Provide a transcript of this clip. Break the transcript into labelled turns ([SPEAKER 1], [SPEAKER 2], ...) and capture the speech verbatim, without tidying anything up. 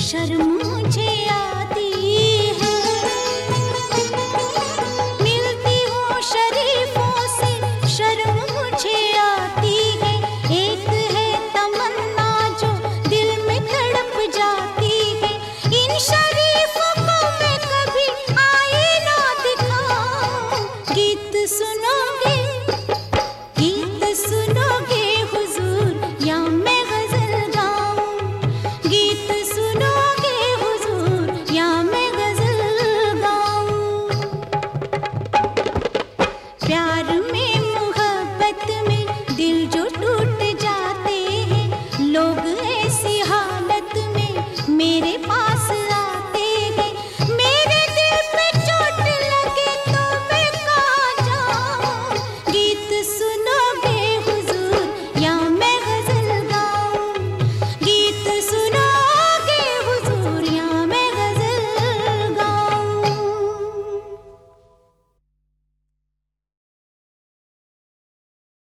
[SPEAKER 1] शर्म मुझे आती है। मिलती हूँ शरीफों से शर्म मुझे आती है। एक है तमन्ना जो दिल में तड़प जाती है। इन शरीफों को मैं कभी आए ना दिखाऊं। गीत सुनोगे, गीत सुनोगे हुजूर या मैं गजल गाऊं। गीत सुनोगे हुजूर या मैं गजल गाऊं। प्यार में मोहब्बत में दिल जो टूट जाते हैं, लोग ऐसी हालत में मेरे पास आते हैं। मेरे दिल पे चोट लगे तो मैं कहाँ जाऊं। गीत सुनोगे हुजूर या मैं गजल गाऊं। गीत सुन